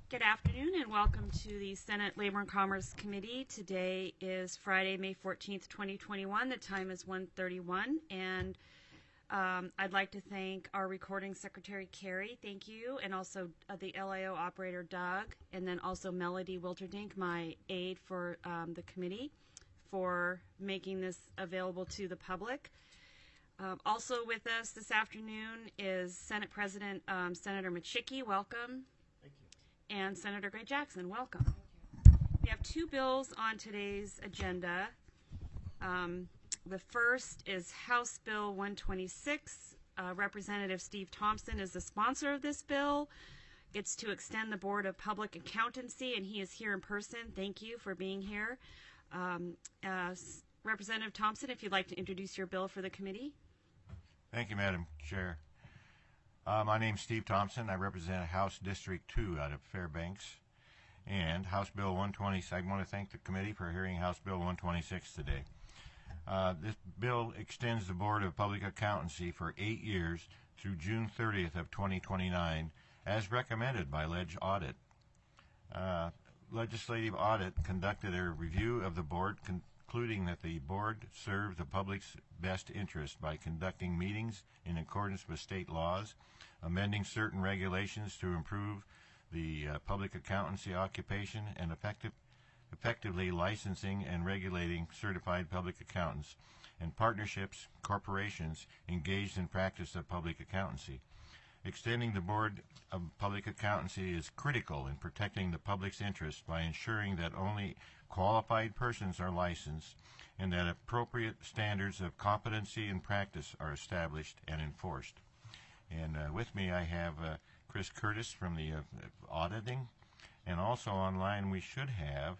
Good afternoon and welcome to the Senate Labor and Commerce Committee. Today is Friday, May 14th, 2021. The time is 1:31 and I'd like to thank our recording secretary, Carrie, thank you, and also the LIO operator, Doug, and then also Melody Wilterdink, my aide for the committee, for making this available to the public. Also with us this afternoon is Senate President Senator Micciche, welcome. Thank you. And Senator Gray Jackson, welcome. We have two bills on today's agenda. The first is House Bill 126. Representative Steve Thompson is the sponsor of this bill. It's to extend the Board of Public Accountancy, and he is here in person. Thank you for being here. Representative Thompson, if you'd like to introduce your bill for the committee. Thank you, Madam Chair. My name is Steve Thompson. I represent House District 2 out of Fairbanks. And House Bill 126, I want to thank the committee for hearing House Bill 126 today. This bill extends the Board of Public Accountancy for 8 years through June 30th of 2029, as recommended by Ledge Audit. Legislative Audit conducted a review of the board, concluding that the board served the public's best interest by conducting meetings in accordance with state laws, amending certain regulations to improve the public accountancy occupation, and effectively licensing and regulating certified public accountants and partnerships, corporations engaged in practice of public accountancy. Extending the Board of Public Accountancy is critical in protecting the public's interest by ensuring that only qualified persons are licensed and that appropriate standards of competency and practice are established and enforced. And with me I have Chris Curtis from the auditing, and also online we should have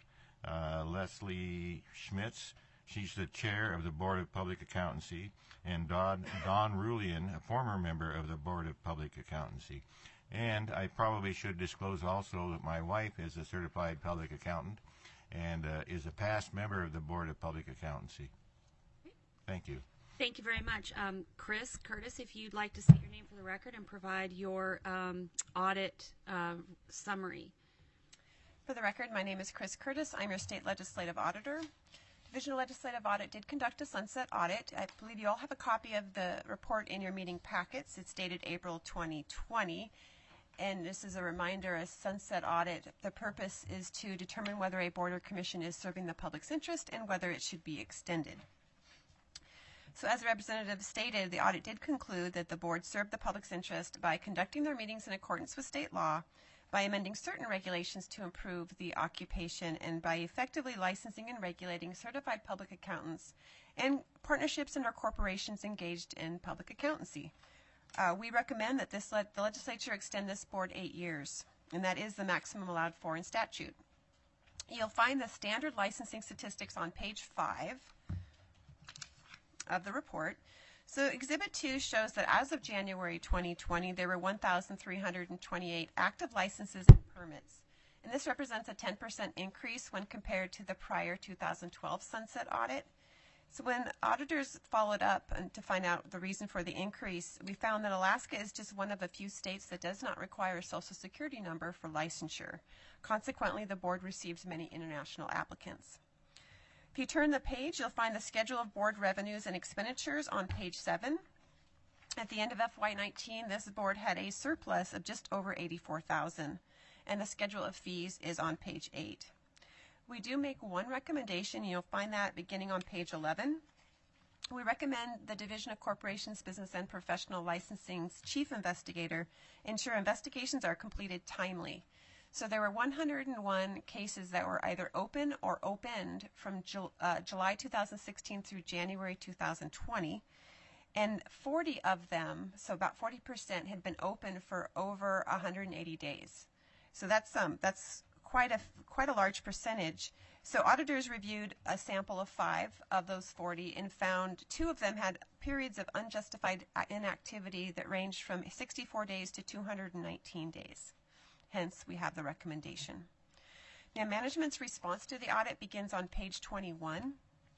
Leslie Schmitz. She's the chair of the Board of Public Accountancy, and Don Rulian, a former member of the Board of Public Accountancy. And I probably should disclose also that my wife is a certified public accountant and is a past member of the Board of Public Accountancy. Thank you. Thank you very much. Chris Curtis, if you'd like to state your name for the record and provide your audit summary. For the record, my name is Chris Curtis. I'm your state legislative auditor. Division of Legislative Audit did conduct a sunset audit. I believe you all have a copy of the report in your meeting packets. It's dated April 2020. And this is a reminder, a sunset audit, the purpose is to determine whether a board or commission is serving the public's interest and whether it should be extended. So as the representative stated, the audit did conclude that the board served the public's interest by conducting their meetings in accordance with state law, by amending certain regulations to improve the occupation, and by effectively licensing and regulating certified public accountants and partnerships and/or corporations engaged in public accountancy. We recommend that the legislature extend this board 8 years, and that is the maximum allowed for in statute. You'll find the standard licensing statistics on page 5 of the report. So Exhibit 2 shows that as of January 2020, there were 1,328 active licenses and permits. And this represents a 10% increase when compared to the prior 2012 sunset audit. So when auditors followed up to find out the reason for the increase, we found that Alaska is just one of a few states that does not require a Social Security number for licensure. Consequently, the board receives many international applicants. If you turn the page, you'll find the schedule of board revenues and expenditures on page 7. At the end of FY19, this board had a surplus of just over $84,000, and the schedule of fees is on page 8. We do make one recommendation. You'll find that beginning on page 11. We recommend the Division of Corporations, Business, and Professional Licensing's chief investigator ensure investigations are completed timely. So there were 101 cases that were either open or opened from July 2016 through January 2020, and 40 of them, so about 40%, had been open for over 180 days. So that's quite a large percentage. So auditors reviewed a sample of 5 of those 40 and found 2 of them had periods of unjustified inactivity that ranged from 64 days to 219 days. Hence, we have the recommendation. Now, management's response to the audit begins on page 21.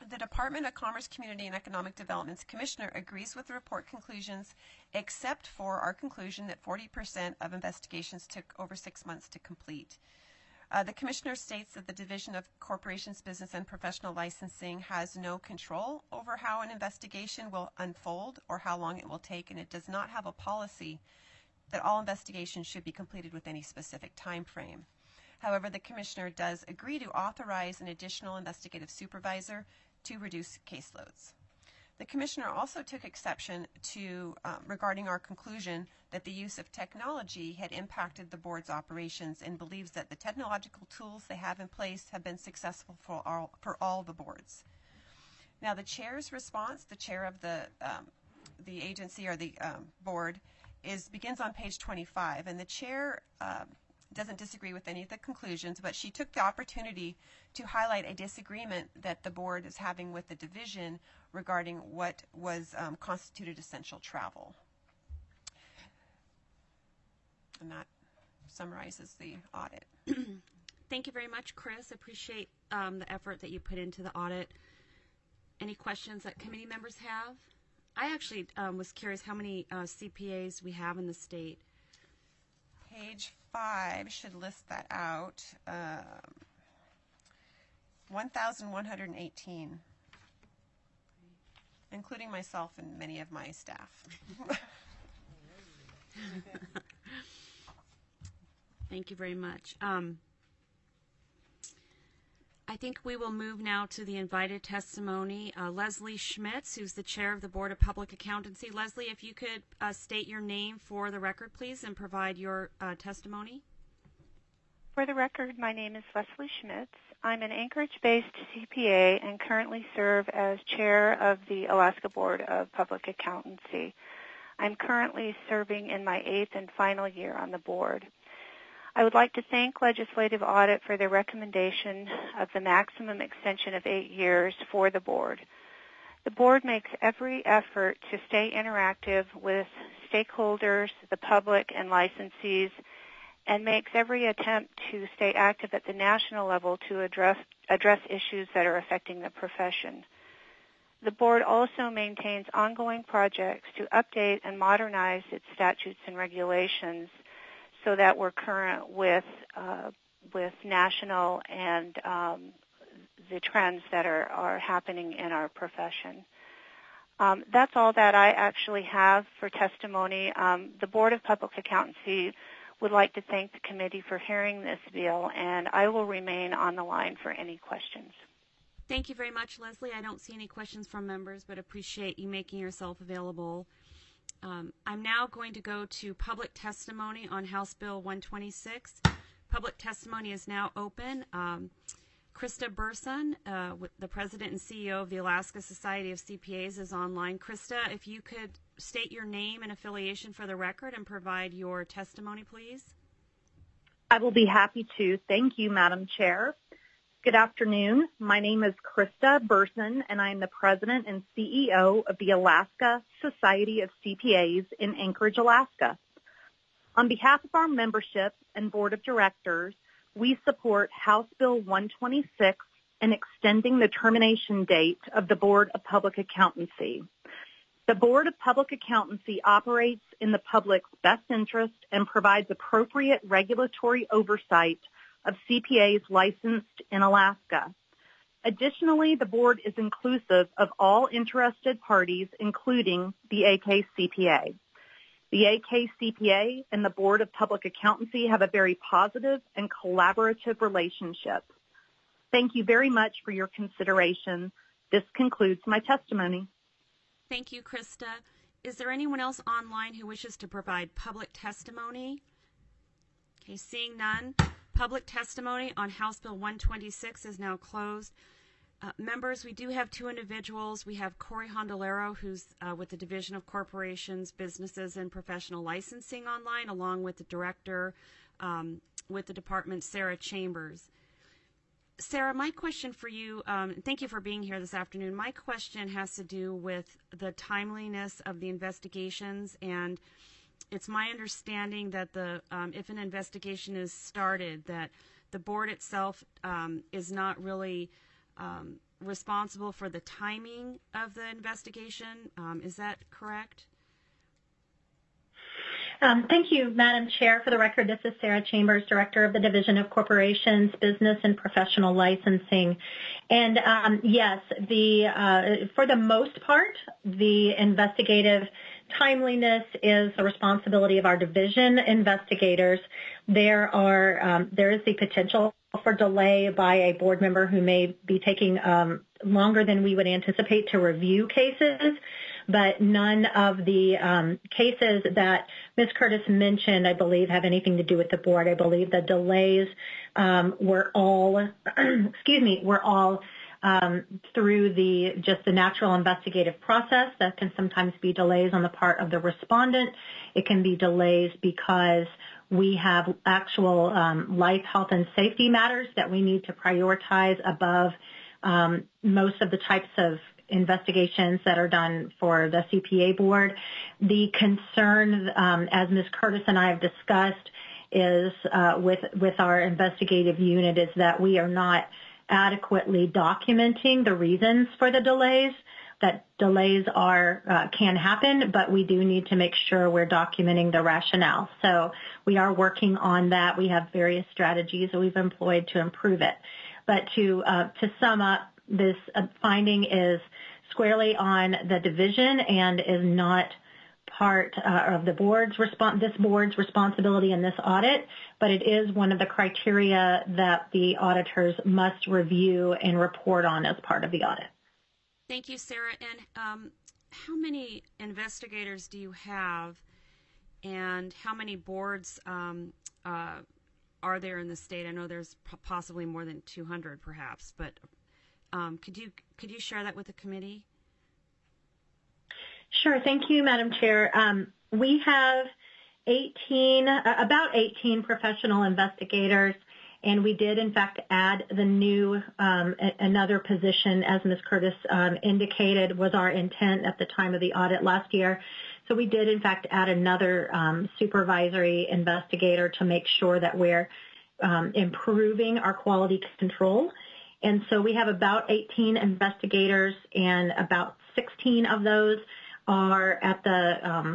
The Department of Commerce, Community, and Economic Development's Commissioner agrees with the report conclusions, except for our conclusion that 40% of investigations took over 6 months to complete. The Commissioner states that the Division of Corporations, Business, and Professional Licensing has no control over how an investigation will unfold or how long it will take, and it does not have a policy that all investigations should be completed with any specific time frame. However, the Commissioner does agree to authorize an additional investigative supervisor to reduce caseloads. The Commissioner also took exception to regarding our conclusion that the use of technology had impacted the board's operations and believes that the technological tools they have in place have been successful for all the boards. Now, the chair's response, the chair of the agency or the board, begins on page 25, and the chair doesn't disagree with any of the conclusions, but she took the opportunity to highlight a disagreement that the board is having with the division regarding what was constituted essential travel. And that summarizes the audit. Thank you very much, Chris. Appreciate the effort that you put into the audit. Any questions that committee members have? I actually was curious how many CPAs we have in the state. Page 5 should list that out. 1,118, including myself and many of my staff. Thank you very much. I think we will move now to the invited testimony. Leslie Schmitz, who's the chair of the Board of Public Accountancy. Leslie, if you could state your name for the record, please, and provide your testimony. For the record, my name is Leslie Schmitz. I'm an Anchorage-based CPA and currently serve as chair of the Alaska Board of Public Accountancy. I'm currently serving in my 8th and final year on the board. I would like to thank Legislative Audit for their recommendation of the maximum extension of 8 years for the board. The board makes every effort to stay interactive with stakeholders, the public, and licensees, and makes every attempt to stay active at the national level to address issues that are affecting the profession. The board also maintains ongoing projects to update and modernize its statutes and regulations so that we're current with national and the trends that are happening in our profession. That's all that I actually have for testimony. The Board of Public Accountancy would like to thank the committee for hearing this bill, and I will remain on the line for any questions. Thank you very much, Leslie. I don't see any questions from members, but appreciate you making yourself available. I'm now going to go to public testimony on House Bill 126. Public testimony is now open. Krista Burson, the President and CEO of the Alaska Society of CPAs, is online. Krista, if you could state your name and affiliation for the record and provide your testimony, please. I will be happy to. Thank you, Madam Chair. Good afternoon. My name is Krista Burson, and I am the President and CEO of the Alaska Society of CPAs in Anchorage, Alaska. On behalf of our membership and Board of Directors, we support House Bill 126 and extending the termination date of the Board of Public Accountancy. The Board of Public Accountancy operates in the public's best interest and provides appropriate regulatory oversight of CPAs licensed in Alaska. Additionally, the board is inclusive of all interested parties, including the AKCPA. The AKCPA and the Board of Public Accountancy have a very positive and collaborative relationship. Thank you very much for your consideration. This concludes my testimony. Thank you, Krista. Is there anyone else online who wishes to provide public testimony? Okay, seeing none. Public testimony on House Bill 126 is now closed. Members, we do have two individuals. We have Corey Hondolero, who's with the Division of Corporations, Businesses, and Professional Licensing online, along with the Director with the Department, Sarah Chambers. Sarah, my question for you, thank you for being here this afternoon. My question has to do with the timeliness of the investigations, and it's my understanding that if an investigation is started, that the board itself is not really responsible for the timing of the investigation. Is that correct? Thank you, Madam Chair. For the record, this is Sarah Chambers, Director of the Division of Corporations, Business and Professional Licensing. And yes, for the most part, the investigative timeliness is the responsibility of our division investigators. There is the potential for delay by a board member who may be taking longer than we would anticipate to review cases. But none of the cases that Ms. Curtis mentioned, I believe, have anything to do with the board. I believe the delays were all, through the natural investigative process. That can sometimes be delays on the part of the respondent. It can be delays because we have actual life, health, and safety matters that we need to prioritize above most of the types of investigations that are done for the CPA board. The concern, as Ms. Curtis and I have discussed, is with our investigative unit is that we are not adequately documenting the reasons for the delays. That delays can happen, but we do need to make sure we're documenting the rationale. So we are working on that. We have various strategies that we've employed to improve it. But to sum up, this finding is squarely on the division and is not part of the board's responsibility in this audit, but it is one of the criteria that the auditors must review and report on as part of the audit. Thank you, Sarah. And how many investigators do you have, and how many boards are there in the state? I know there's possibly more than 200, perhaps, but could you share that with the committee? Sure. Thank you, Madam Chair. We have about 18 professional investigators, and we did, in fact, add the new another position, as Ms. Curtis indicated, was our intent at the time of the audit last year. So we did, in fact, add another supervisory investigator to make sure that we're improving our quality control. And so we have about 18 investigators, and about 16 of those are at the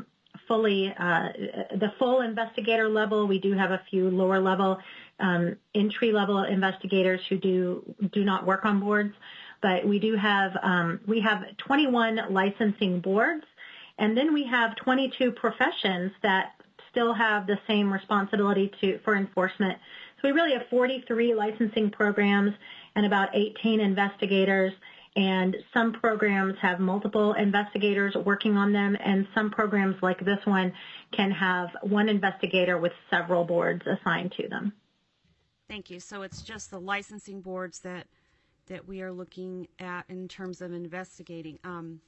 full investigator level. We do have a few lower level, entry level investigators who do not work on boards, but we have 21 licensing boards, and then we have 22 professions that still have the same responsibility for enforcement. So we really have 43 licensing programs and about 18 investigators, and some programs have multiple investigators working on them, and some programs like this one can have one investigator with several boards assigned to them. Thank you. So it's just the licensing boards that we are looking at in terms of investigating.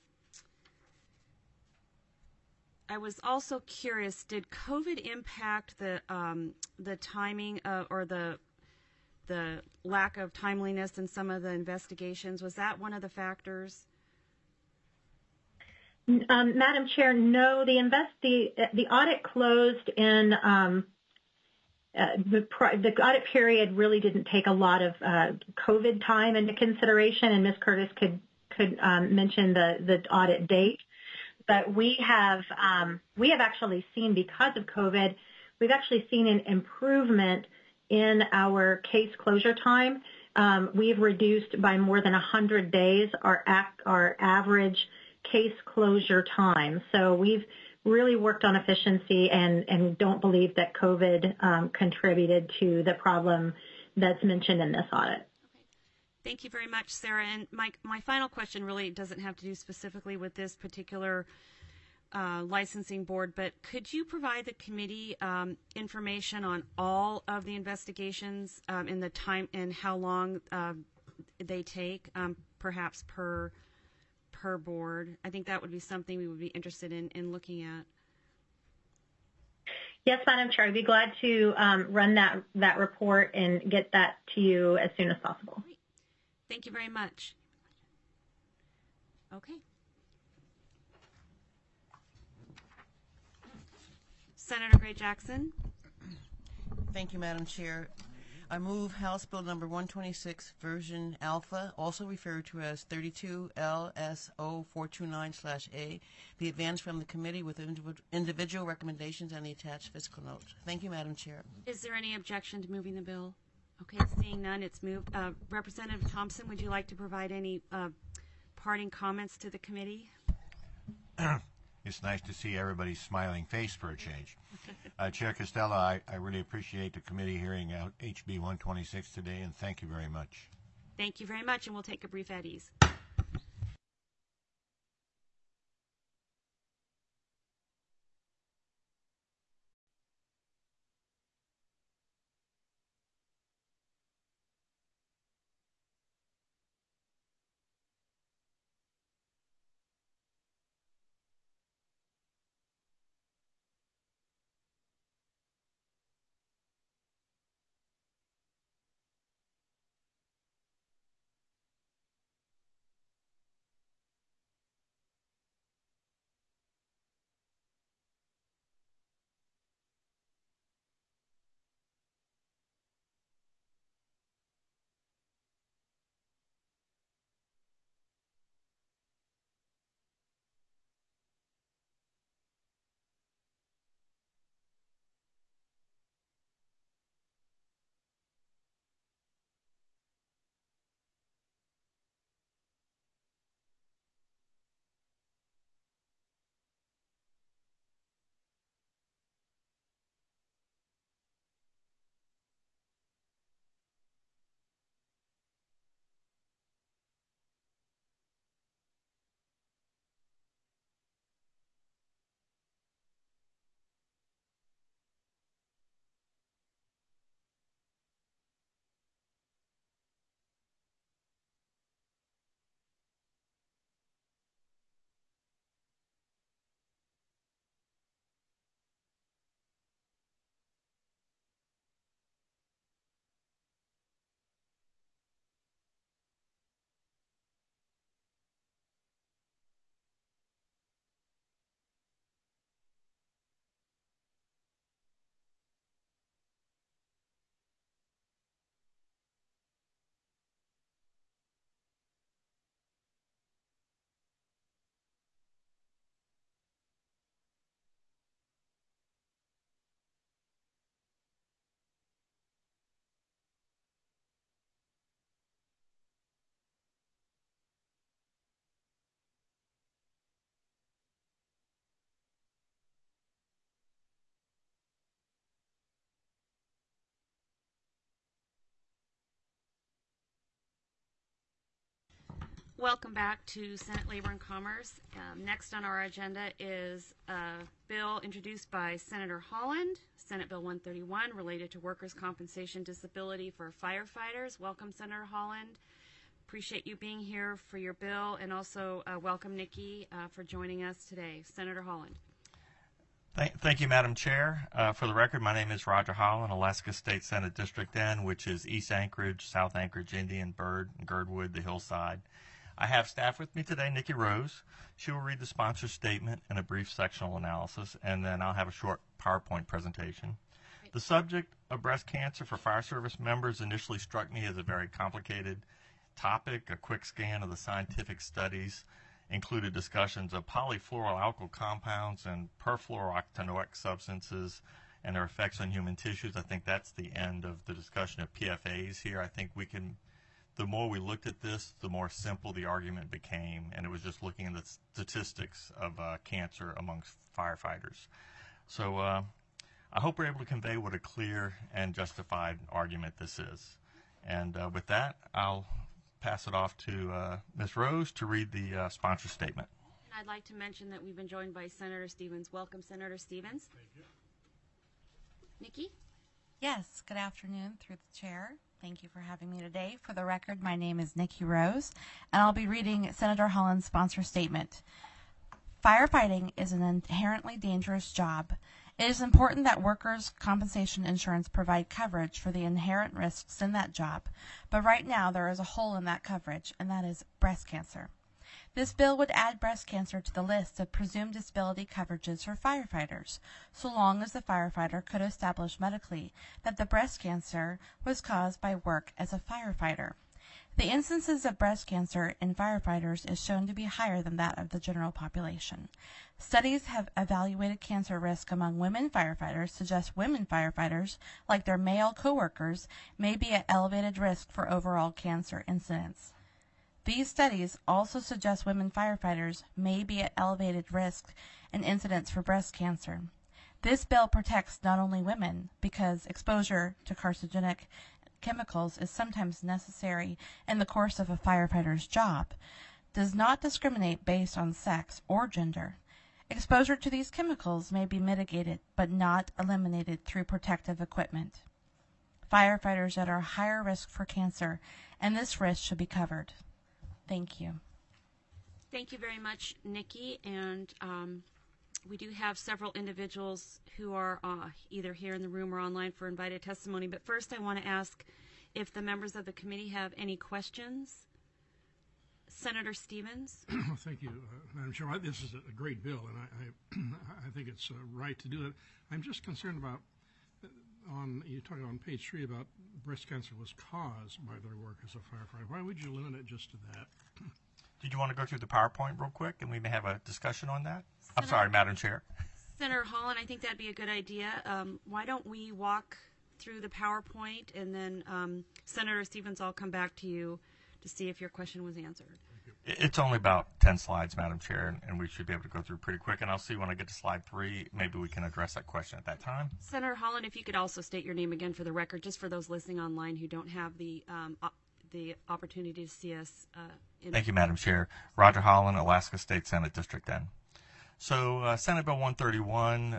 I was also curious, did COVID impact the timing or the lack of timeliness in some of the investigations? Was that one of the factors? Madam Chair, no. The audit closed in the audit period really didn't take a lot of COVID time into consideration, and Ms. Curtis could mention the audit date. But we have actually seen, because of COVID, we've actually seen an improvement in our case closure time. We've reduced by more than 100 days our average case closure time. So we've really worked on efficiency and don't believe that COVID contributed to the problem that's mentioned in this audit. Okay. Thank you very much, Sarah. And my final question really doesn't have to do specifically with this particular licensing board, but could you provide the committee information on all of the investigations in the time and how long they take, perhaps per board? I think that would be something we would be interested in looking at. Yes, Madam Chair, I'd be glad to run that report and get that to you as soon as possible. Great. Thank you very much. Okay. Senator Gray Jackson. Thank you, Madam Chair. I move House Bill number 126, version alpha, also referred to as 32 LSO 429/A, be advanced from the committee with individual recommendations and the attached fiscal note. Thank you, Madam Chair. Is there any objection to moving the bill? Okay, seeing none, it's moved. Representative Thompson, would you like to provide any parting comments to the committee? It's nice to see everybody's smiling face for a change. Chair Costello, I really appreciate the committee hearing out HB 126 today, and thank you very much. Thank you very much, and we'll take a brief at ease. Welcome back to Senate Labor and Commerce. Next on our agenda is a bill introduced by Senator Holland, Senate Bill 131, related to workers' compensation disability for firefighters. Welcome, Senator Holland. Appreciate you being here for your bill, and also welcome, Nikki, for joining us today. Senator Holland. Thank you, Madam Chair. For the record, my name is Roger Holland, Alaska State Senate District N, which is East Anchorage, South Anchorage, Indian, Bird, Girdwood, the Hillside. I have staff with me today, Nikki Rose. She will read the sponsor statement and a brief sectional analysis, and then I'll have a short PowerPoint presentation. Great. The subject of breast cancer for fire service members initially struck me as a very complicated topic. A quick scan of the scientific studies included discussions of polyfluoroalkyl compounds and perfluorooctanoic substances and their effects on human tissues. I think that's the end of the discussion of PFAs here. I think the more we looked at this, the more simple the argument became, and it was just looking at the statistics of cancer amongst firefighters. So I hope we're able to convey what a clear and justified argument this is. And with that, I'll pass it off to Ms. Rose to read the sponsor statement. And I'd like to mention that we've been joined by Senator Stevens. Welcome, Senator Stevens. Thank you. Nikki? Yes, good afternoon through the chair. Thank you for having me today. For the record, my name is Nikki Rose, and I'll be reading Senator Holland's sponsor statement. Firefighting is an inherently dangerous job. It is important that workers' compensation insurance provide coverage for the inherent risks in that job, but right now there is a hole in that coverage, and that is breast cancer. This bill would add breast cancer to the list of presumed disability coverages for firefighters, so long as the firefighter could establish medically that the breast cancer was caused by work as a firefighter. The instances of breast cancer in firefighters is shown to be higher than that of the general population. Studies have evaluated cancer risk among women firefighters suggest women firefighters, like their male coworkers, may be at elevated risk for overall cancer incidence. These studies also suggest women firefighters may be at elevated risk and incidence for breast cancer. This bill protects not only women, because exposure to carcinogenic chemicals is sometimes necessary in the course of a firefighter's job, does not discriminate based on sex or gender. Exposure to these chemicals may be mitigated but not eliminated through protective equipment. Firefighters that are higher risk for cancer, and this risk should be covered. Thank you. Thank you very much, Nikki. And we do have several individuals who are either here in the room or online for invited testimony. But first, I want to ask if the members of the committee have any questions. Senator Stevens. Thank you, Madam Chair. This is a great bill, and I think it's right to do it. I'm just concerned about, you talked on page 3 about breast cancer was caused by their work as a firefighter. Why would you limit it just to that? Did you want to go through the PowerPoint real quick, and we may have a discussion on that? I'm sorry, Madam Chair. Senator Holland, I think that'd be a good idea. Why don't we walk through the PowerPoint, and then Senator Stevens, I'll come back to you to see if your question was answered. It's only about 10 slides, Madam Chair, and we should be able to go through pretty quick. And I'll see when I get to slide 3, maybe we can address that question at that time. Senator Holland, if you could also state your name again for the record, just for those listening online who don't have the opportunity to see us. Thank you, Madam Chair. Roger Holland, Alaska State Senate District 10. So Senate Bill 131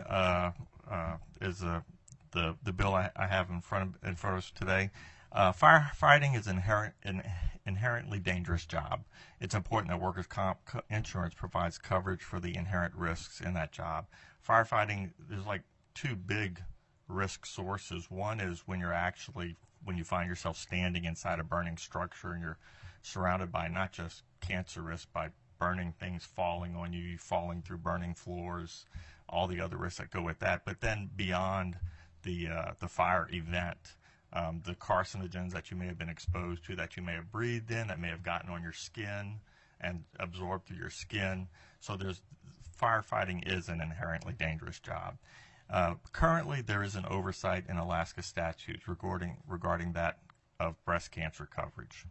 is the bill I have in front of us today. Firefighting is an inherently dangerous job. It's important that workers' comp insurance provides coverage for the inherent risks in that job. Firefighting, there's like 2 big risk sources. One is when you find yourself standing inside a burning structure and you're surrounded by not just cancer risk, by burning things falling on you, falling through burning floors, all the other risks that go with that. But then beyond the fire event, the carcinogens that you may have been exposed to, that you may have breathed in, that may have gotten on your skin and absorbed through your skin. So firefighting is an inherently dangerous job. Currently, there is an oversight in Alaska statutes regarding that of breast cancer coverage.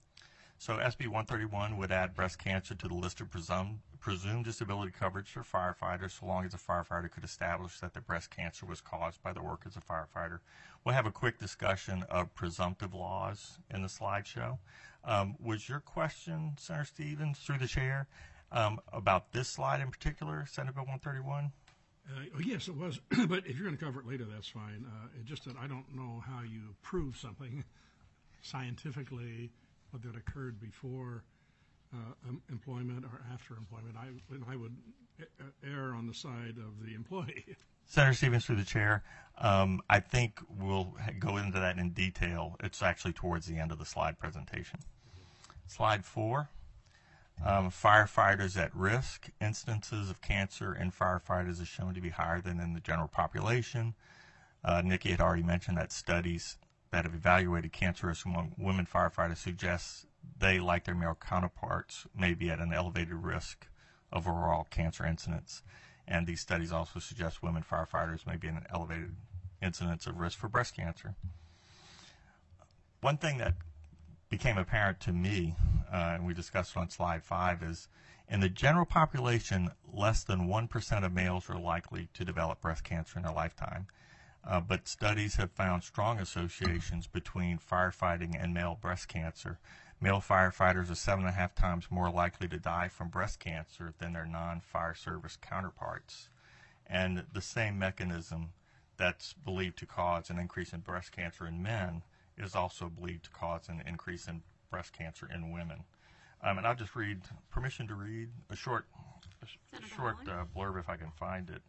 So SB 131 would add breast cancer to the list of presumed disability coverage for firefighters, so long as a firefighter could establish that the breast cancer was caused by the work as a firefighter. We'll have a quick discussion of presumptive laws in the slideshow. Was your question, Senator Stevens, through the chair, about this slide in particular, Senate Bill 131? Yes, it was. But if you're going to cover it later, that's fine. It's just that I don't know how you prove something scientifically, whether it occurred before employment or after employment. I would err on the side of the employee. Senator Stevens, through the chair, I think we'll go into that in detail. It's actually towards the end of the slide presentation. Slide 4, firefighters at risk. Instances of cancer in firefighters is shown to be higher than in the general population. Nikki had already mentioned that studies that have evaluated cancer risk among women firefighters suggests they, like their male counterparts, may be at an elevated risk of overall cancer incidence. And these studies also suggest women firefighters may be at an elevated incidence of risk for breast cancer. One thing that became apparent to me, and we discussed on slide 5, is in the general population, less than 1% of males are likely to develop breast cancer in their lifetime. But studies have found strong associations between firefighting and male breast cancer. Male firefighters are 7.5 times more likely to die from breast cancer than their non-fire service counterparts. And the same mechanism that's believed to cause an increase in breast cancer in men is also believed to cause an increase in breast cancer in women. And I'll just read, permission to read a short blurb if I can find it.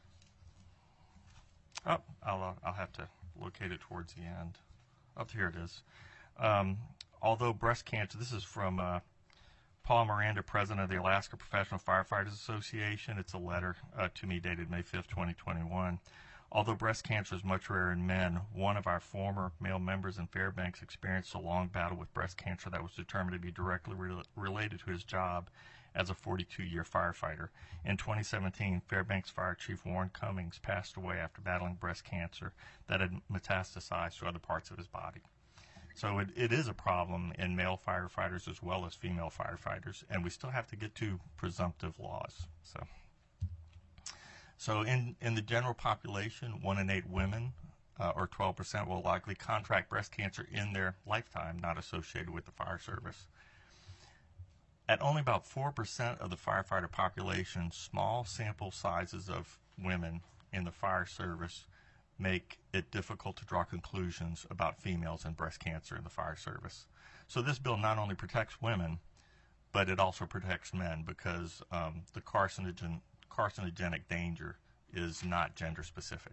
Oh, I'll have to locate it towards the end. Up here it is. Although breast cancer, this is from Paul Miranda, President of the Alaska Professional Firefighters Association. It's a letter to me dated May 5th, 2021. Although breast cancer is much rarer in men, one of our former male members in Fairbanks experienced a long battle with breast cancer that was determined to be directly related to his job as a 42-year firefighter. In 2017, Fairbanks Fire Chief Warren Cummings passed away after battling breast cancer that had metastasized to other parts of his body. So it is a problem in male firefighters as well as female firefighters, and we still have to get to presumptive laws. So in the general population, 1 in 8 women, or 12%, will likely contract breast cancer in their lifetime, not associated with the fire service. At only about 4% of the firefighter population, small sample sizes of women in the fire service make it difficult to draw conclusions about females and breast cancer in the fire service. So this bill not only protects women, but it also protects men because the carcinogenic danger is not gender specific.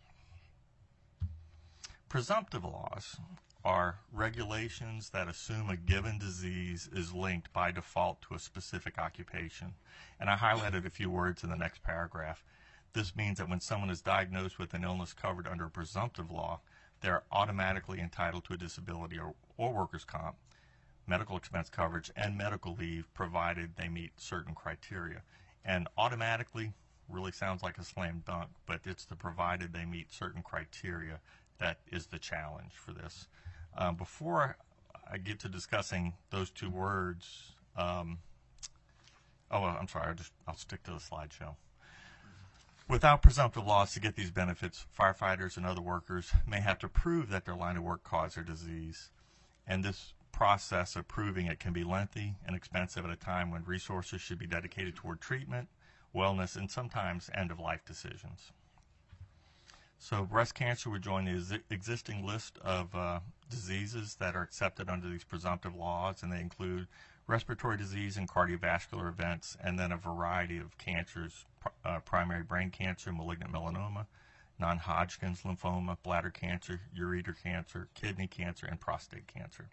Presumptive laws are regulations that assume a given disease is linked by default to a specific occupation. And I highlighted a few words in the next paragraph. This means that when someone is diagnosed with an illness covered under a presumptive law, they're automatically entitled to a disability or workers' comp, medical expense coverage, and medical leave provided they meet certain criteria. And automatically really sounds like a slam dunk, but it's the provided they meet certain criteria that is the challenge for this. Before I get to discussing those two words, I'm sorry, I'll stick to the slideshow. Without presumptive laws to get these benefits, firefighters and other workers may have to prove that their line of work caused their disease. And this process of proving it can be lengthy and expensive at a time when resources should be dedicated toward treatment, wellness, and sometimes end-of-life decisions. So breast cancer would join the existing list of diseases that are accepted under these presumptive laws, and they include respiratory disease and cardiovascular events, and then a variety of cancers, primary brain cancer, malignant melanoma, non-Hodgkin's lymphoma, bladder cancer, ureter cancer, kidney cancer, and prostate cancer.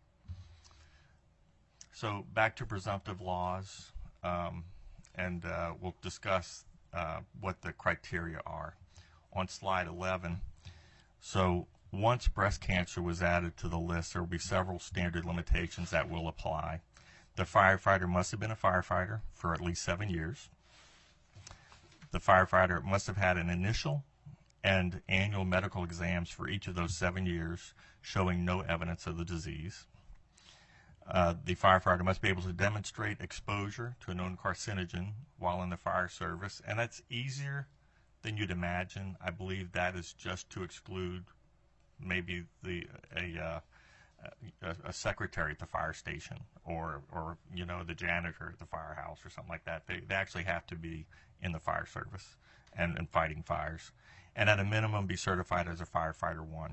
So back to presumptive laws, and we'll discuss what the criteria are. On slide 11, so once breast cancer was added to the list, there will be several standard limitations that will apply. The firefighter must have been a firefighter for at least 7 years. The firefighter must have had an initial and annual medical exams for each of those 7 years showing no evidence of the disease. The firefighter must be able to demonstrate exposure to a known carcinogen while in the fire service, and that's easier than you'd imagine. I believe that is just to exclude maybe a secretary at the fire station or the janitor at the firehouse or something like that. They actually have to be in the fire service and fighting fires, and at a minimum be certified as a firefighter 1.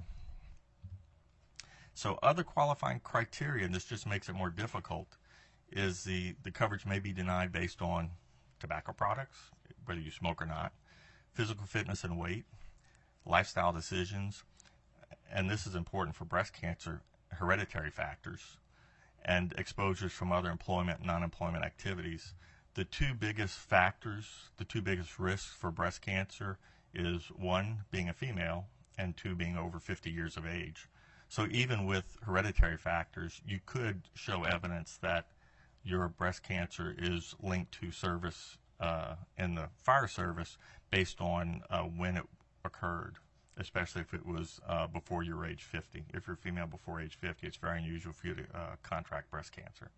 So other qualifying criteria, and this just makes it more difficult, is the coverage may be denied based on tobacco products, whether you smoke or not, physical fitness and weight, lifestyle decisions, and this is important for breast cancer, hereditary factors, and exposures from other employment and non-employment activities. The two biggest factors, the two biggest risks for breast cancer is 1, being a female, and 2, being over 50 years of age. So even with hereditary factors, you could show evidence that your breast cancer is linked to service in the fire service based on when it occurred, especially if it was before your age 50. If you're a female before age 50, it's very unusual for you to contract breast cancer.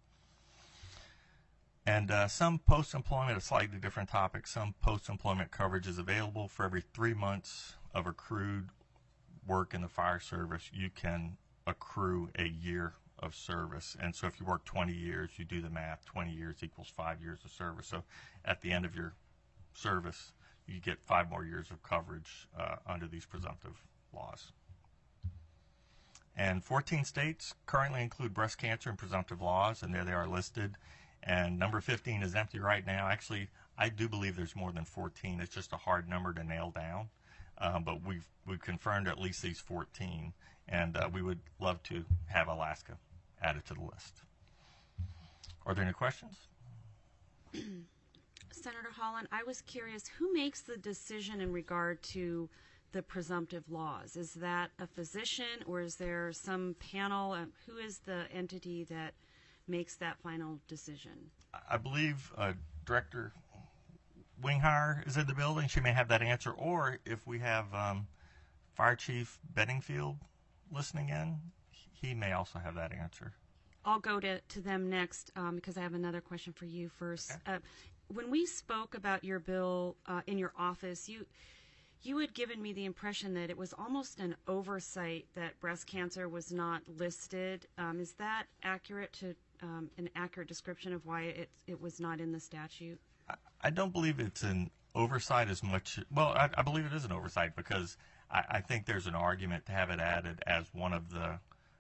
And some post-employment, a slightly different topic, some post-employment coverage is available. For every 3 months of accrued work in the fire service, you can accrue a year of service. And so if you work 20 years, you do the math, 20 years equals 5 years of service. So at the end of your service, you get 5 more years of coverage under these presumptive laws. And 14 states currently include breast cancer in presumptive laws, and there they are listed. And number 15 is empty right now. Actually, I do believe there's more than 14. It's just a hard number to nail down. But we've confirmed at least these 14, and we would love to have Alaska added to the list. Are there any questions? Senator Holland, I was curious, who makes the decision in regard to the presumptive laws? Is that a physician, or is there some panel? Who is the entity that makes that final decision? I believe Director Winghire is in the building. She may have that answer. Or if we have Fire Chief Bedingfield listening in, he may also have that answer. I'll go to them next because I have another question for you first. Okay. When we spoke about your bill in your office, you had given me the impression that it was almost an oversight that breast cancer was not listed. Is that accurate to an accurate description of why it was not in the statute? I don't believe it's an oversight as much. Well, I believe it is an oversight because I think there's an argument to have it added as one of the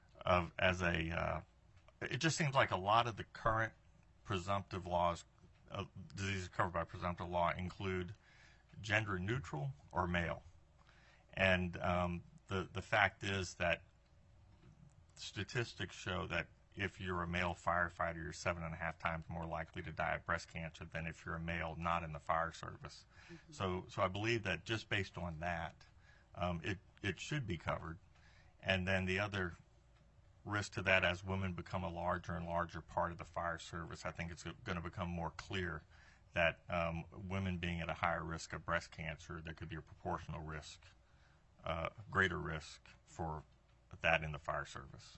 it just seems like a lot of the current presumptive laws, diseases covered by presumptive law, include gender neutral or male. And the fact is that statistics show that if you're a male firefighter, you're 7.5 times more likely to die of breast cancer than if you're a male not in the fire service. Mm-hmm. So I believe that just based on that, it should be covered. And then the other risk to that, as women become a larger and larger part of the fire service, I think it's going to become more clear that women being at a higher risk of breast cancer, there could be a proportional risk, greater risk for that in the fire service.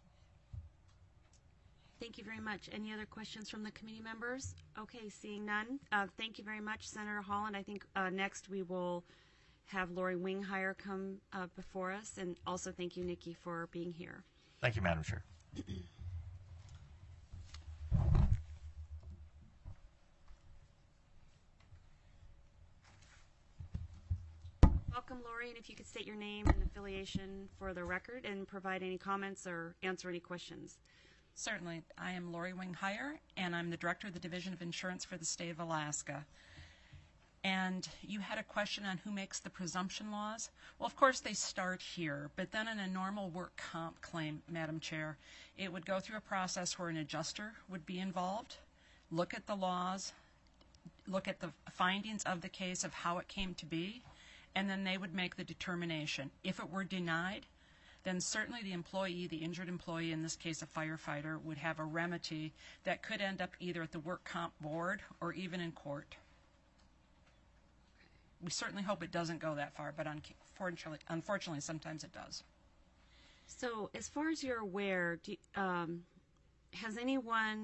Thank you very much. Any other questions from the committee members? Okay, seeing none. Thank you very much, Senator Holland. I think next we will have Lori Winghire come before us, and also thank you, Nikki, for being here. Thank you, Madam Chair. Welcome, Lori, and if you could state your name and affiliation for the record and provide any comments or answer any questions. Certainly. I am Lori Winghire, and I'm the Director of the Division of Insurance for the State of Alaska. And you had a question on who makes the presumption laws? Well, of course, they start here, but then in a normal work comp claim, Madam Chair, it would go through a process where an adjuster would be involved, look at the laws, look at the findings of the case of how it came to be, and then they would make the determination. If it were denied, then certainly the employee, the injured employee, in this case a firefighter, would have a remedy that could end up either at the work comp board or even in court. We certainly hope it doesn't go that far, but unfortunately sometimes it does. So as far as you're aware, has anyone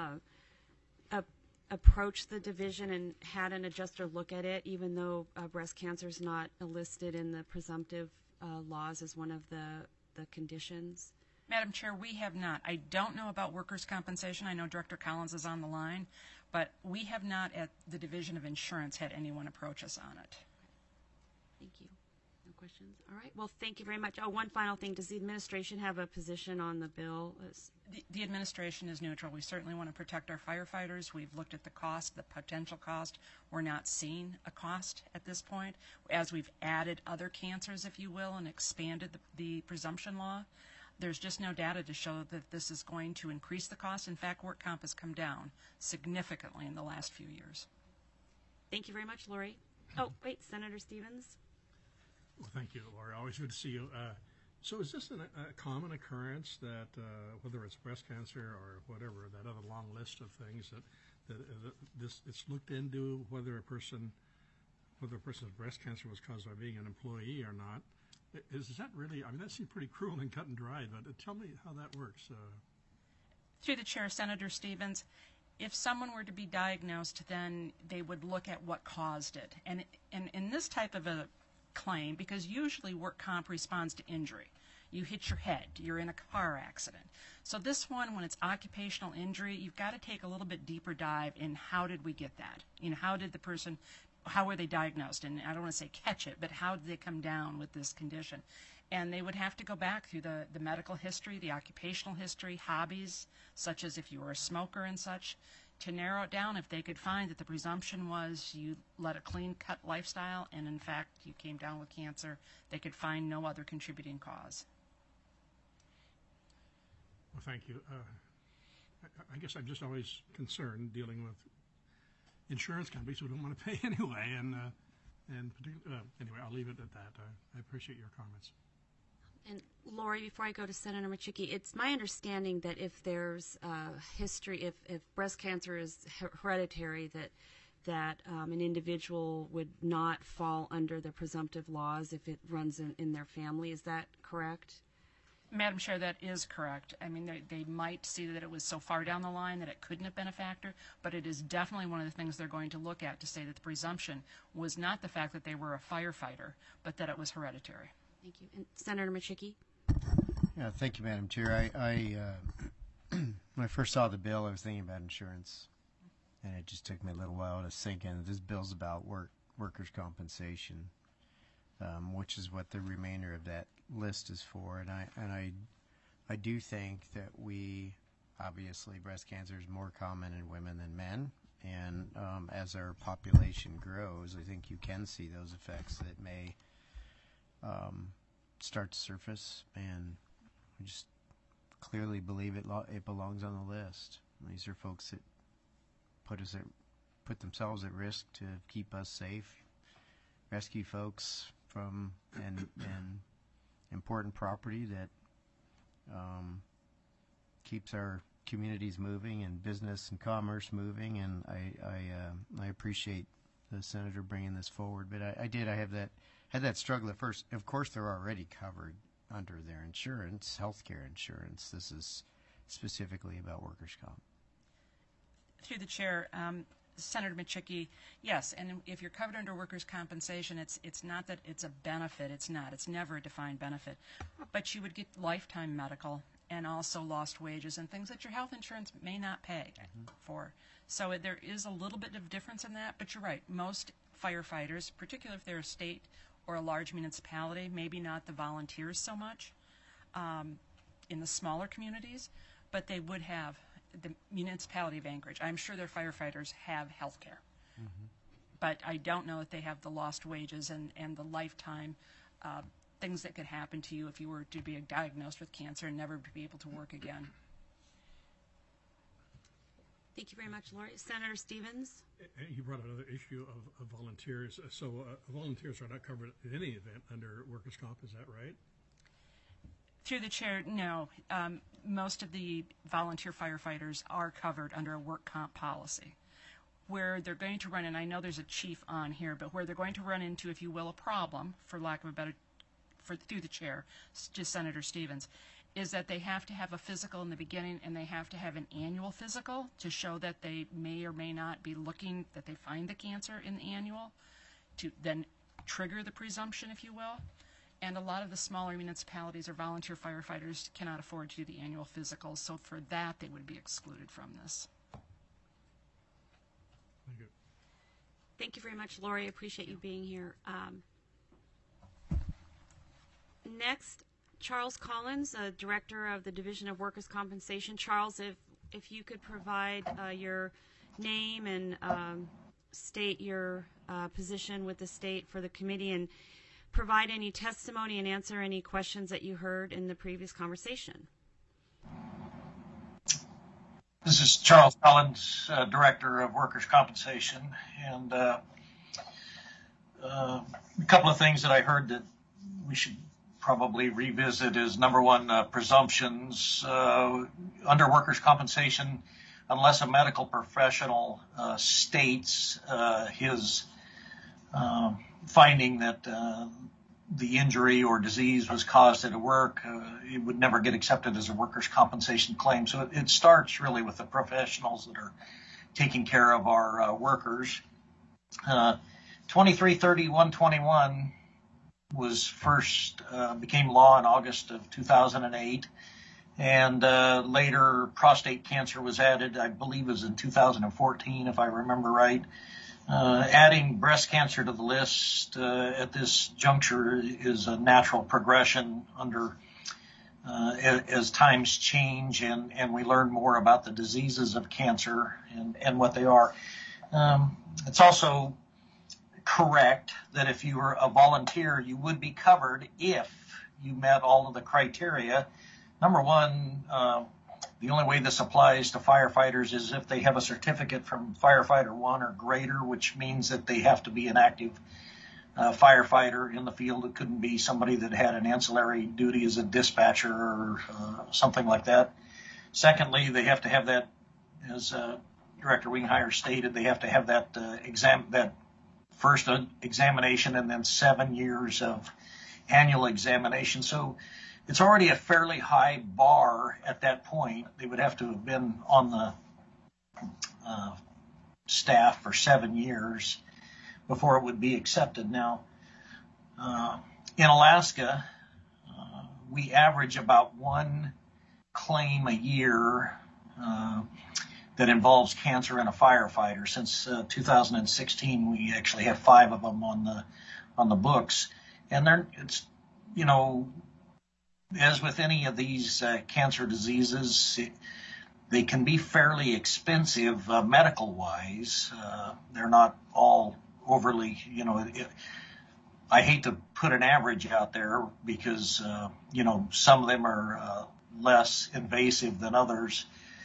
approached the division and had an adjuster look at it, even though breast cancer is not listed in the presumptive laws as one of the conditions? Madam Chair, we have not. I don't know about workers' compensation. I know Director Collins is on the line, but we have not at the Division of Insurance had anyone approach us on it. Thank you. No questions? All right. Well, thank you very much. Oh, one final thing. Does the administration have a position on the bill? The administration is neutral. We certainly want to protect our firefighters. We've looked at the cost, the potential cost. We're not seeing a cost at this point. As we've added other cancers, if you will, and expanded the presumption law, there's just no data to show that this is going to increase the cost. In fact, work comp has come down significantly in the last few years. Thank you very much, Lori. Oh, wait, Senator Stevens. Well, thank you, Lori. Always good to see you. So is this a common occurrence that whether it's breast cancer or whatever, that other long list of things that it's looked into whether a person's breast cancer was caused by being an employee or not? Is that really, I mean, that seems pretty cruel and cut and dried, but tell me how that works. Through the chair, Senator Stevens, if someone were to be diagnosed, then they would look at what caused it. And in this type of a claim, because usually work comp responds to injury. You hit your head, you're in a car accident. So this one, when it's occupational injury, you've got to take a little bit deeper dive in how did we get that? You know, how were they diagnosed? And I don't want to say catch it, but how did they come down with this condition? And they would have to go back through the medical history, the occupational history, hobbies, such as if you were a smoker and such, to narrow it down if they could find that the presumption was you led a clean-cut lifestyle and, in fact, you came down with cancer. They could find no other contributing cause. Well, thank you. I guess I'm just always concerned dealing with insurance companies who don't want to pay anyway. And anyway, I'll leave it at that. I appreciate your comments. And Lori, before I go to Senator Machicki, it's my understanding that if there's history, if breast cancer is hereditary, that an individual would not fall under the presumptive laws if it runs in their family. Is that correct? Madam Chair, that is correct. I mean, they might see that it was so far down the line that it couldn't have been a factor, but it is definitely one of the things they're going to look at to say that the presumption was not the fact that they were a firefighter, but that it was hereditary. Thank you. And Senator Machicki? Yeah, thank you, Madam Chair. I when I first saw the bill, I was thinking about insurance, and it just took me a little while to sink in. This bill's about workers' compensation, which is what the remainder of that list is for. And I do think that obviously breast cancer is more common in women than men, and as our population grows, I think you can see those effects that may start to surface, and I just clearly believe it belongs on the list. These are folks that put themselves at risk to keep us safe, rescue folks from and important property that keeps our communities moving and business and commerce moving. And I appreciate the senator bringing this forward. But I had that struggle at first. Of course, they're already covered under their insurance, healthcare insurance. This is specifically about workers' comp. Through the chair, Senator Machicki, yes, and if you're covered under workers' compensation, it's not that it's a benefit. It's not. It's never a defined benefit. But you would get lifetime medical and also lost wages and things that your health insurance may not pay for. So there is a little bit of difference in that, but you're right. Most firefighters, particularly if they're a state or a large municipality, maybe not the volunteers so much in the smaller communities, but they would have the municipality of Anchorage. I'm sure their firefighters have health care. But I don't know if they have the lost wages and the lifetime things that could happen to you if you were to be diagnosed with cancer and never be able to work again. Thank you very much, Lori. Senator Stevens? You brought another issue of volunteers. So volunteers are not covered in any event under workers' comp, is that right? Through the chair, no. Most of the volunteer firefighters are covered under a work comp policy. Where they're going to run, and I know there's a chief on here, but where they're going to run into, if you will, a problem, for lack of a better, through the chair, just Senator Stevens, is that they have to have a physical in the beginning, and they have to have an annual physical to show that they may or may not be looking, that they find the cancer in the annual, to then trigger the presumption, if you will. And a lot of the smaller municipalities or volunteer firefighters cannot afford to do the annual physicals, so for that they would be excluded from this. Thank you. Thank you very much, Lori. I appreciate you being here. Next, Charles Collins, Director of the Division of Workers' Compensation. Charles, if you could provide your name and state your position with the state for the committee, and provide any testimony and answer any questions that you heard in the previous conversation. This is Charles Collins, Director of Workers' Compensation, and a couple of things that I heard that we should probably revisit is, number one, presumptions. Under workers' compensation, unless a medical professional states his finding that the injury or disease was caused at work, it would never get accepted as a workers' compensation claim. So it starts really with the professionals that are taking care of our workers. 233121 was first became law in August of 2008, and later prostate cancer was added. I believe it was in 2014, if I remember right. Adding breast cancer to the list at this juncture is a natural progression under as times change and we learn more about the diseases of cancer and what they are. It's also correct that if you were a volunteer, you would be covered if you met all of the criteria. Number one, The only way this applies to firefighters is if they have a certificate from firefighter 1 or greater, which means that they have to be an active firefighter in the field. It couldn't be somebody that had an ancillary duty as a dispatcher or something like that. Secondly, they have to have that, as Director Winghire stated, they have to have that that first examination and then 7 years of annual examination. So it's already a fairly high bar at that point. They would have to have been on the staff for 7 years before it would be accepted. Now, in Alaska, we average about one claim a year that involves cancer in a firefighter. Since 2016, we actually have 5 of them on the books, and it's, you know, as with any of these cancer diseases, they can be fairly expensive medical-wise. They're not all overly, you know, I hate to put an average out there because, you know, some of them are less invasive than others,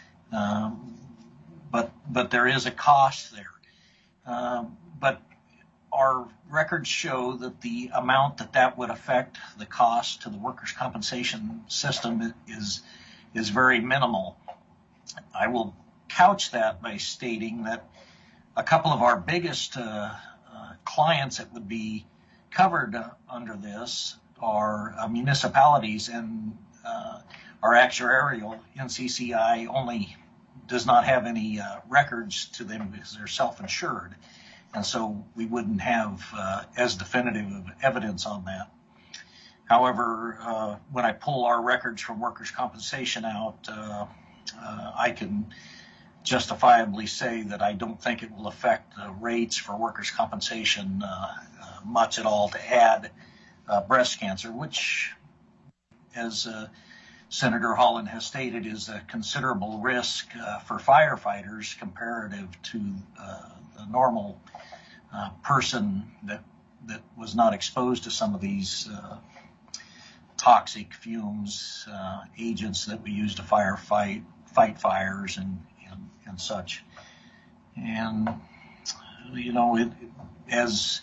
but there is a cost there. But our records show that the amount that would affect the cost to the workers' compensation system is very minimal. I will couch that by stating that a couple of our biggest clients that would be covered under this are municipalities, and our actuarial NCCI only does not have any records to them because they're self-insured. And so we wouldn't have as definitive of evidence on that. However, when I pull our records from workers' compensation out, I can justifiably say that I don't think it will affect the rates for workers' compensation much at all to add breast cancer, which, as Senator Holland has stated, is a considerable risk for firefighters comparative to the normal person that was not exposed to some of these toxic fumes, agents that we use to fight fires and such. And you know, as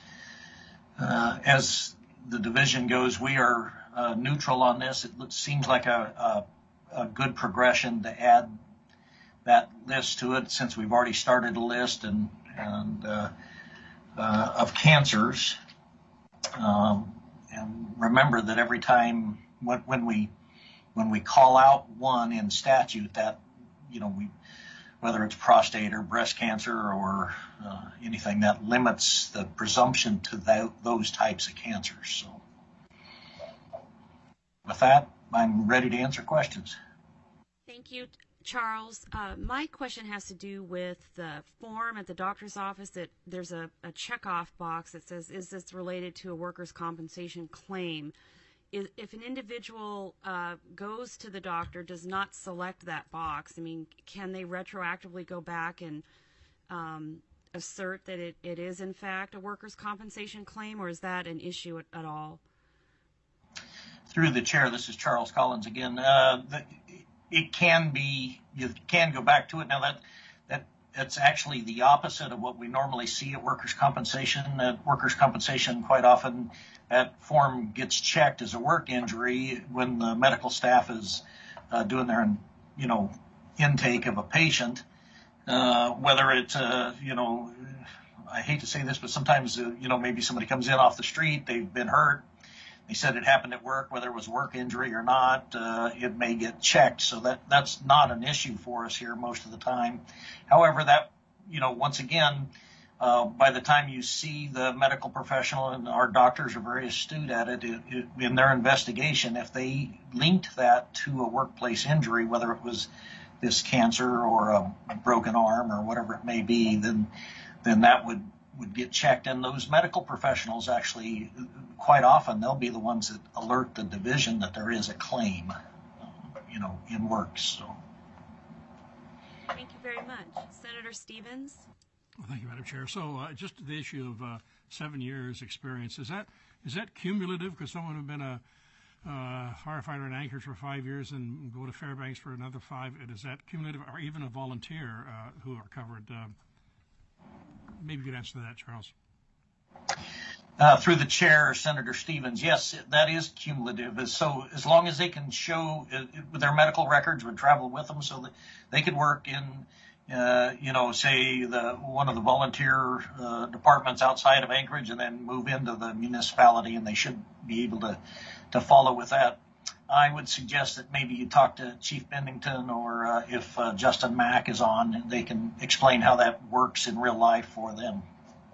the division goes, we are neutral on this. It seems like a good progression to add that list to it, since we've already started a list and of cancers. And remember that every time when we call out one in statute, that, you know, whether it's prostate or breast cancer or anything, that limits the presumption to those types of cancers. So with that, I'm ready to answer questions. Thank you, Charles. My question has to do with the form at the doctor's office that there's a checkoff box that says, is this related to a workers' compensation claim? If an individual goes to the doctor, does not select that box, I mean, can they retroactively go back and assert that it is, in fact, a workers' compensation claim, or is that an issue at all? Through the chair, this is Charles Collins again. It can be, you can go back to it. Now, that's actually the opposite of what we normally see at workers' compensation. At workers' compensation, quite often, that form gets checked as a work injury when the medical staff is doing their, you know, intake of a patient. Whether it's, you know, I hate to say this, but sometimes, you know, maybe somebody comes in off the street, they've been hurt. They said it happened at work, whether it was work injury or not, it may get checked. So that's not an issue for us here most of the time. However, that, you know, once again, by the time you see the medical professional, and our doctors are very astute at it, in their investigation, if they linked that to a workplace injury, whether it was this cancer or a broken arm or whatever it may be, then that would get checked. And those medical professionals actually, quite often, they'll be the ones that alert the division that there is a claim, you know, in works. So. Thank you very much. Senator Stevens? Well, thank you, Madam Chair. So just the issue of 7 years experience, is that cumulative? Because someone who's been a firefighter in Anchorage for 5 years and go to Fairbanks for another 5. Is that cumulative, or even a volunteer who are covered? Maybe you could answer that, Charles. Through the chair, Senator Stevens, yes, that is cumulative. So as long as they can show their medical records would travel with them, so that they could work in, say one of the volunteer departments outside of Anchorage, and then move into the municipality, and they should be able to follow with that. I would suggest that maybe you talk to Chief Bennington, or if Justin Mack is on, they can explain how that works in real life for them.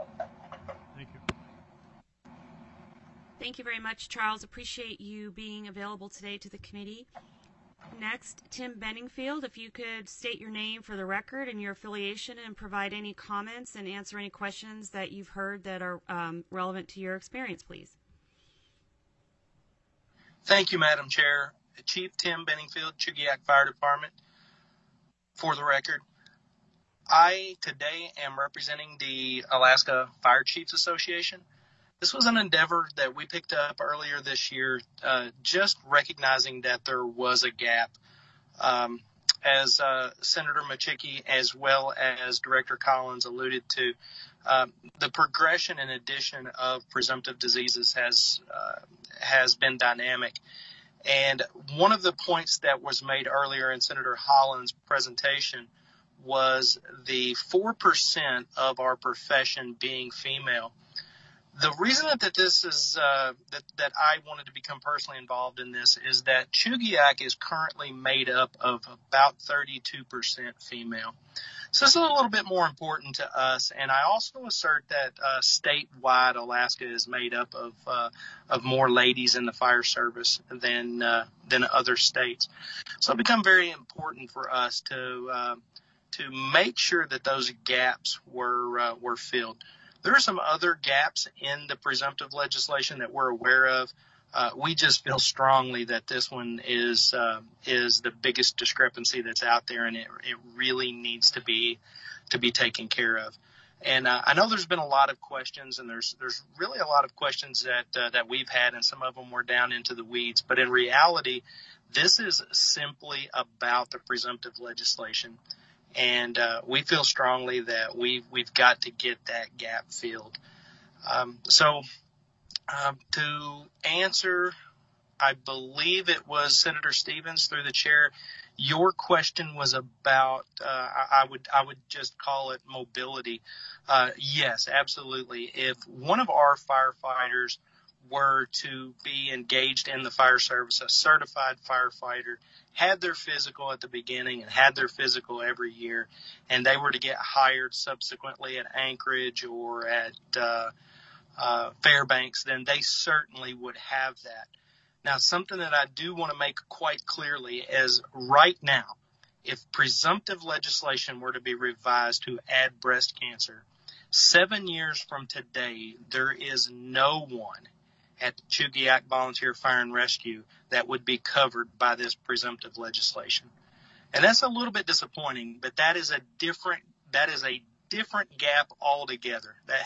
Thank you very much, Charles. Appreciate you being available today to the committee. Next, Tim Benningfield, if you could state your name for the record and your affiliation, and provide any comments and answer any questions that you've heard that are relevant to your experience, please. Thank you, Madam Chair. Chief Tim Benningfield, Chugiak Fire Department. For the record, I today am representing the Alaska Fire Chiefs Association. This was an endeavor that we picked up earlier this year, just recognizing that there was a gap. As Senator Machicki, as well as Director Collins alluded to, the progression and addition of presumptive diseases has been dynamic. And one of the points that was made earlier in Senator Holland's presentation was the 4% of our profession being female. The reason that this is that I wanted to become personally involved in this is that Chugiak is currently made up of about 32% female. So this is a little bit more important to us, and I also assert that statewide Alaska is made up of more ladies in the fire service than other states. So it become very important for us to make sure that those gaps were filled. There are some other gaps in the presumptive legislation that we're aware of. We just feel strongly that this one is the biggest discrepancy that's out there, and it really needs to be taken care of. And I know there's been a lot of questions, and there's really a lot of questions that we've had, and some of them were down into the weeds. But in reality, this is simply about the presumptive legislation. And we feel strongly that we've got to get that gap filled. To answer, I believe it was Senator Stevens through the chair. Your question was about I would just call it mobility. Yes, absolutely. If one of our firefighters were to be engaged in the fire service, a certified firefighter, had their physical at the beginning and had their physical every year, and they were to get hired subsequently at Anchorage or at Fairbanks, then they certainly would have that. Now, something that I do want to make quite clearly is right now, if presumptive legislation were to be revised to add breast cancer, 7 years from today, there is no one at the Chugiak Volunteer Fire and Rescue that would be covered by this presumptive legislation. And that's a little bit disappointing, but that is a different gap altogether. That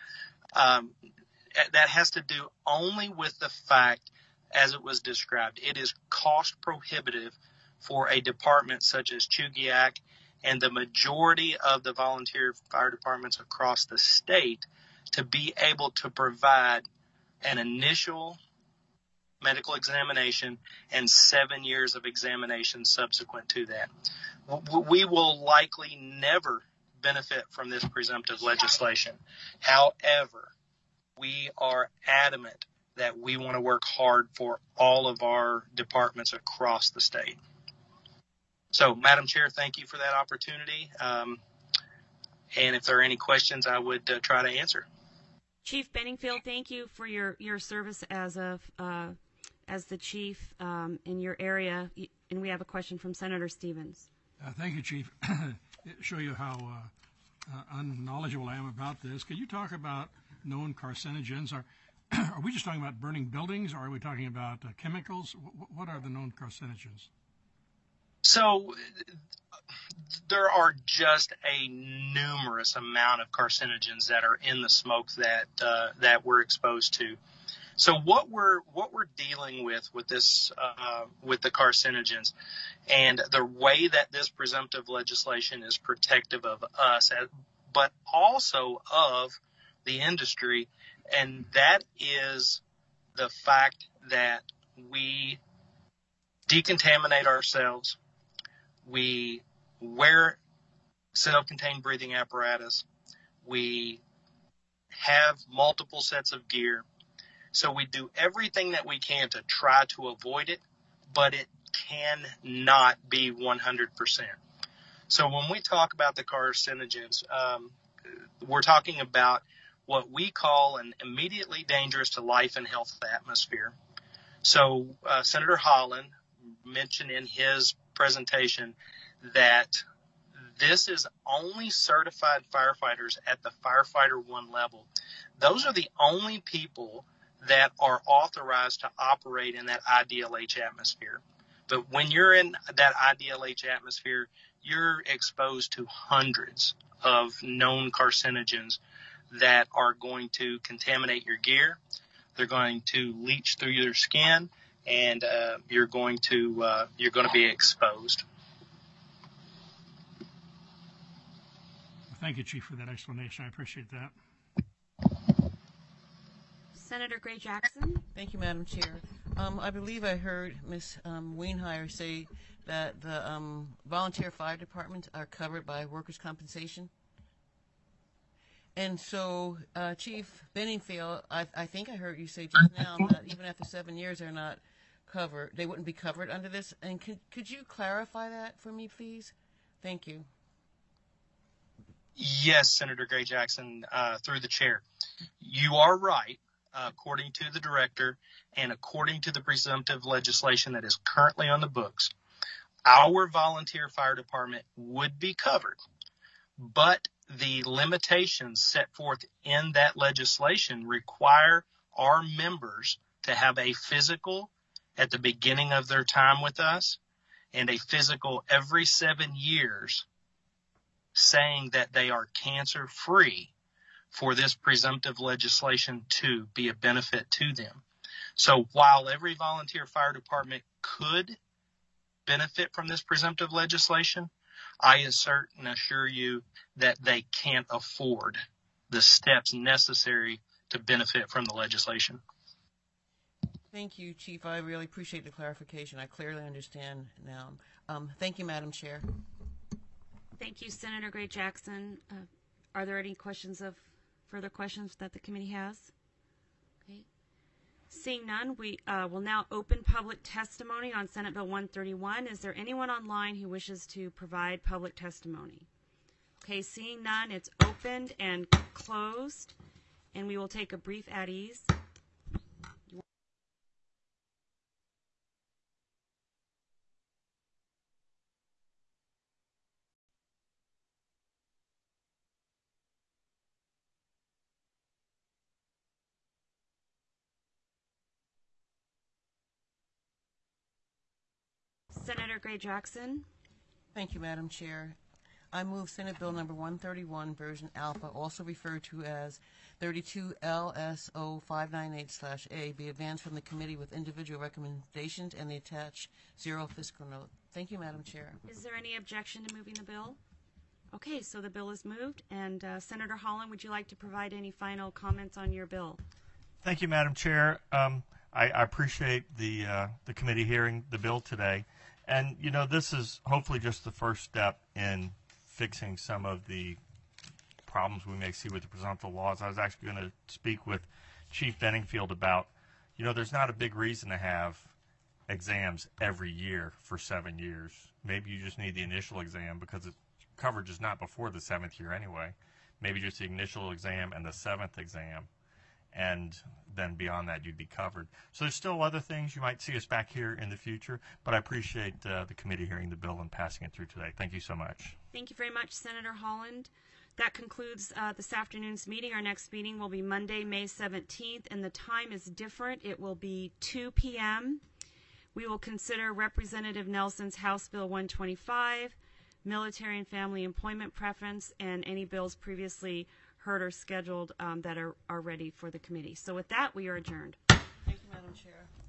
has to do only with the fact, as it was described, it is cost prohibitive for a department such as Chugiak and the majority of the volunteer fire departments across the state to be able to provide an initial medical examination and 7 years of examination subsequent to that. We will likely never benefit from this presumptive legislation. However, we are adamant that we want to work hard for all of our departments across the state. So, Madam Chair, thank you for that opportunity. And if there are any questions, I would try to answer. Chief Benningfield, thank you for your service as the chief in your area. And we have a question from Senator Stevens. Thank you, Chief. Show you how unknowledgeable I am about this. Could you talk about known carcinogens? Are we just talking about burning buildings, or are we talking about chemicals? What are the known carcinogens? So there are just a numerous amount of carcinogens that are in the smoke that we're exposed to. So what we're dealing with this with the carcinogens, and the way that this presumptive legislation is protective of us, but also of the industry, and that is the fact that we decontaminate ourselves, we wear self-contained breathing apparatus, we have multiple sets of gear. So we do everything that we can to try to avoid it, but it cannot be 100%. So when we talk about the carcinogens, we're talking about what we call an immediately dangerous to life and health atmosphere. So Senator Holland mentioned in his presentation that this is only certified firefighters at the firefighter 1 level. Those are the only people that are authorized to operate in that IDLH atmosphere. But when you're in that IDLH atmosphere, you're exposed to hundreds of known carcinogens that are going to contaminate your gear. They're going to leach through your skin, and you're going to be exposed. Thank you, Chief, for that explanation. I appreciate that. Senator Gray Jackson. Thank you, Madam Chair. I believe I heard Ms. Weinheier say that the volunteer fire departments are covered by workers' compensation. And so, Chief Benningfield, I think I heard you say just now that even after 7 years they're not covered, they wouldn't be covered under this. And could you clarify that for me, please? Thank you. Yes, Senator Gray Jackson, through the chair. You are right. According to the director and according to the presumptive legislation that is currently on the books, our volunteer fire department would be covered. But the limitations set forth in that legislation require our members to have a physical at the beginning of their time with us and a physical every 7 years saying that they are cancer-free for this presumptive legislation to be a benefit to them. So while every volunteer fire department could benefit from this presumptive legislation, I assert and assure you that they can't afford the steps necessary to benefit from the legislation. Thank you, Chief. I really appreciate the clarification. I clearly understand now. Thank you, Madam Chair. Thank you, Senator Gray Jackson. Are there any further questions that the committee has? Okay. Seeing none, we will now open public testimony on Senate Bill 131. Is there anyone online who wishes to provide public testimony? Okay, seeing none, it's opened and closed, and we will take a brief at ease. Senator Gray Jackson. Thank you, Madam Chair. I move Senate Bill number 131, version alpha, also referred to as 32 LSO 598/A, be advanced from the committee with individual recommendations and the attached zero fiscal note. Thank you, Madam Chair. Is there any objection to moving the bill? Okay, so the bill is moved. And Senator Holland, would you like to provide any final comments on your bill? Thank you, Madam Chair. I appreciate the committee hearing the bill today. And, you know, this is hopefully just the first step in fixing some of the problems we may see with the presumptive laws. I was actually going to speak with Chief Benningfield about, you know, there's not a big reason to have exams every year for 7 years. Maybe you just need the initial exam because coverage is not before the 7th year anyway. Maybe just the initial exam and the 7th exam. And then beyond that, you'd be covered. So there's still other things you might see us back here in the future, but I appreciate the committee hearing the bill and passing it through today. Thank you so much. Thank you very much, Senator Holland. That concludes this afternoon's meeting. Our next meeting will be Monday, May 17th, and the time is different. It will be 2 p.m. We will consider Representative Nelson's House Bill 125, Military and Family Employment Preference, and any bills previously heard or scheduled that are ready for the committee. So with that, we are adjourned. Madam Chair.